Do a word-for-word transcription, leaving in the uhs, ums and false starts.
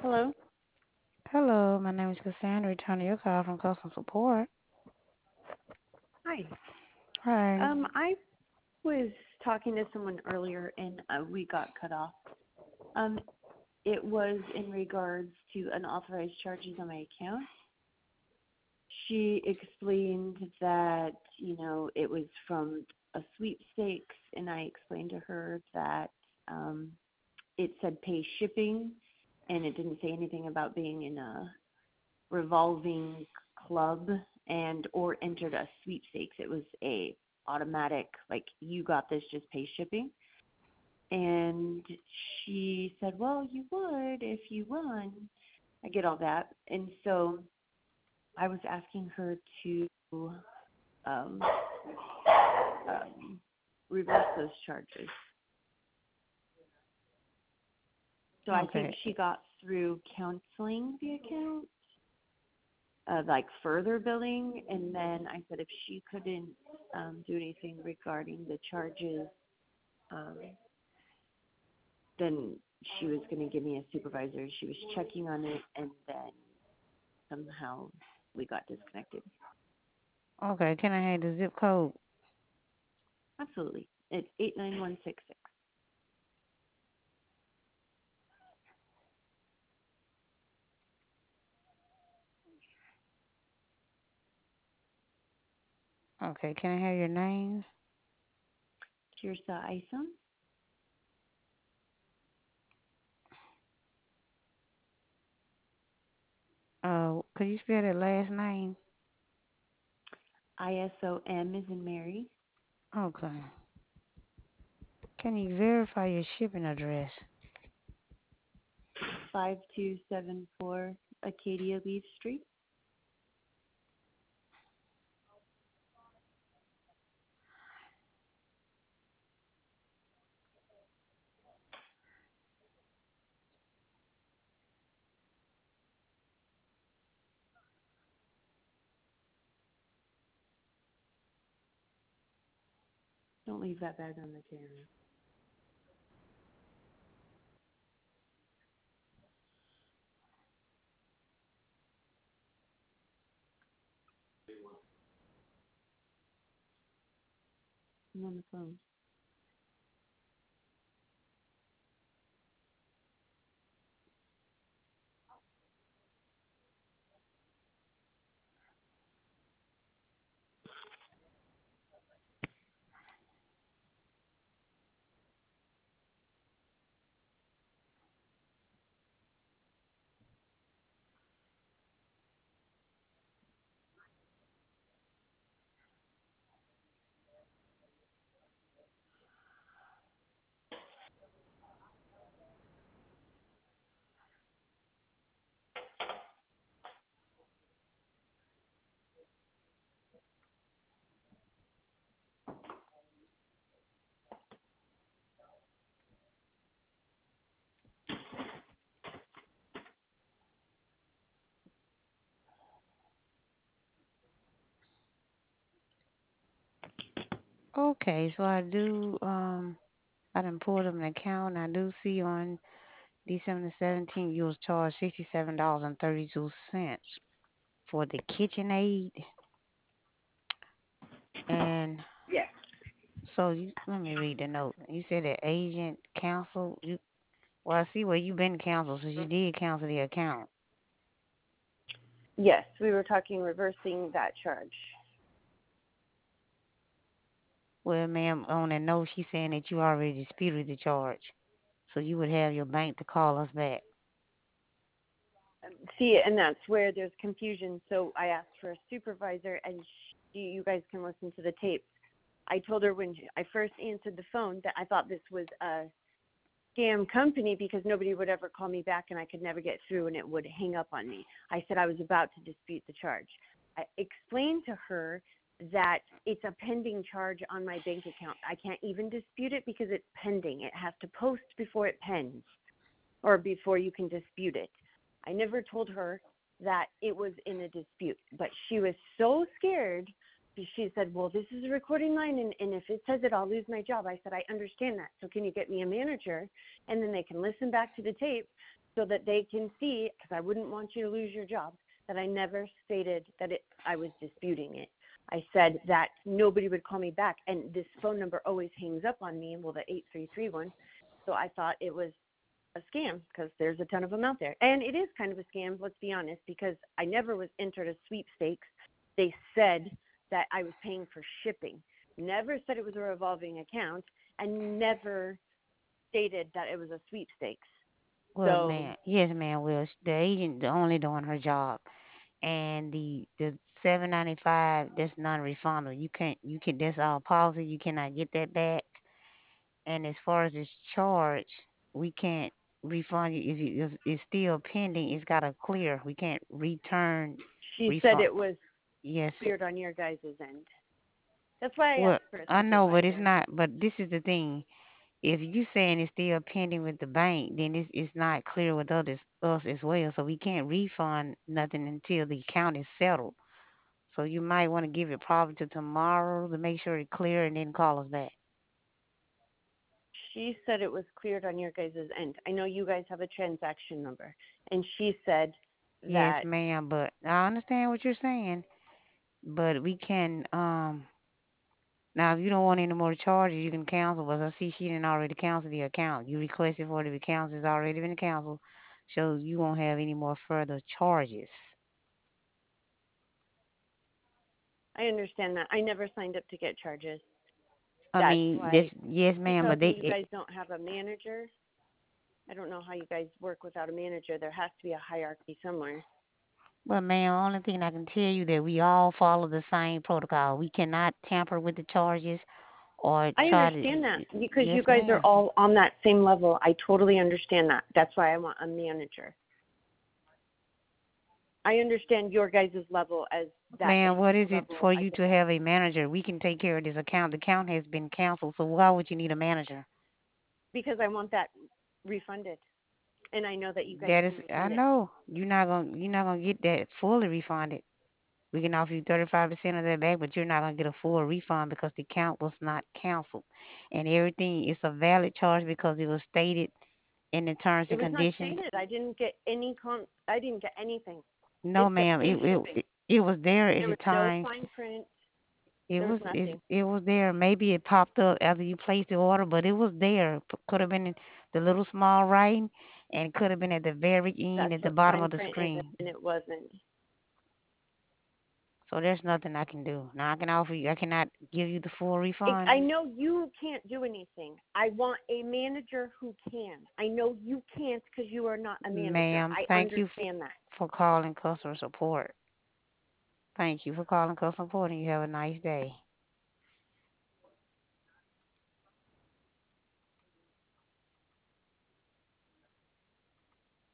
Hello. Hello, my name is Cassandra, returning your call from customer support. Hi. Hi. Um, I was talking to someone earlier and uh, we got cut off. Um, it was in regards to unauthorized charges on my account. She explained that, you know, it was from a sweepstakes, and I explained to her that um, it said pay shipping, and it didn't say anything about being in a revolving club and or entered a sweepstakes. It was a automatic, like, you got this, just pay shipping. And she said, well, you would if you won. I get all that. And so I was asking her to um, um, reverse those charges. So I think Okay. she got through counseling the account, uh, like further billing, and then I said if she couldn't um, do anything regarding the charges, um, then she was going to give me a supervisor. She was checking on it, and then somehow we got disconnected. Okay, can I have the zip code? Absolutely. It's eight nine one six six. Okay, can I have your name? Kirsa Isom, Uh, could you spell that last name? I S O M is in Mary, Okay. Can you verify your shipping address? five two seven four Acadia Leaf Street. Don't leave that bag on the counter. I'm on the phone. Okay, so I do, um, I done pulled up an account. I do see on December seventeenth you was charged sixty-seven dollars and thirty-two cents for the KitchenAid. And Yes. so you, let me read the note. You said that agent canceled. You Well, I see where you've been canceled, so you did cancel the account. Yes, we were talking reversing that charge. Well, ma'am, on that note, she's saying that you already disputed the charge, so you would have your bank to call us back. See, and that's where there's confusion. So I asked for a supervisor, and she, you guys can listen to the tapes. I told her when I first answered the phone that I thought this was a scam company because nobody would ever call me back and I could never get through and it would hang up on me. I said I was about to dispute the charge. I explained to her that it's a pending charge on my bank account. I can't even dispute it because it's pending. It has to post before it pens or before you can dispute it. I never told her that it was in a dispute, but she was so scared. She said, well, this is a recording line, and, and if it says it, I'll lose my job. I said, I understand that. So can you get me a manager, and then they can listen back to the tape so that they can see, because I wouldn't want you to lose your job, that I never stated that it, I was disputing it. I said that nobody would call me back, and this phone number always hangs up on me, well, the eight three three one. So I thought it was a scam because there's a ton of them out there. And it is kind of a scam, let's be honest, because I never was entered a sweepstakes. They said that I was paying for shipping, never said it was a revolving account, and never stated that it was a sweepstakes. Well, So man, yes, man. Well, sh- the agent only doing her job, and the the seven ninety five that's non-refundable. You can't you can that's all policy. You cannot get that back. And as far as this charge, we can't refund you if you if it's still pending. It's got to clear. We can't return she said refund. it was Yes. cleared on your guys' end. That's why I Well, asked for a I know, but it's supervisor. not. But this is the thing. If you saying it's still pending with the bank, then it's it's not clear with others us as well. So we can't refund nothing until the account is settled. So you might want to give it probably to tomorrow to make sure it's clear, and then call us back. She said it was cleared on your guys' end. I know you guys have a transaction number, and she said Yes, that ma'am. But I understand what you're saying. But we can um now if you don't want any more charges, you can cancel. But I see she didn't already cancel the account. You requested for it to be canceled. It's already been canceled, so you won't have any more further charges. I understand that. I never signed up to get charges. I That's mean, this why yes, she ma'am. tells But me they you it, guys don't have a manager. I don't know how you guys work without a manager. There has to be a hierarchy somewhere. Well, ma'am, only thing I can tell you that we all follow the same protocol. We cannot tamper with the charges or I try to. understand that because Yes, you guys are ma'am. all on that same level. I totally understand that. That's why I want a manager. I understand your guys' level as that Ma'am, what is it level. for I you get to that. have a manager? We can take care of this account. The account has been canceled, so why would you need a manager? Because I want that refunded. And I know that you guys That is, can I refund it. know you're not gonna you're not gonna get that fully refunded. We can offer you thirty-five percent of that back, but you're not gonna get a full refund because the account was not canceled, and everything is a valid charge because it was stated in the terms It and was not conditions. stated. I didn't get any con. I didn't get anything. No, It said ma'am. It free it shipping. it it was there at There the was no time. fine print. It There was was it nothing. it was there. Maybe it popped up after you placed the order, but it was there. P- Could have been in the little small writing, and could have been at the very end That's at the what bottom fine of the print is, screen. and it wasn't. So there's nothing I can do. Now I can offer you. I cannot give you the full It, refund, I know you can't do anything. I want a manager who can. I know you can't because you are not a manager. ma'am. I Thank you f- understand that. for calling customer support. Thank you for calling customer support, and you have a nice day.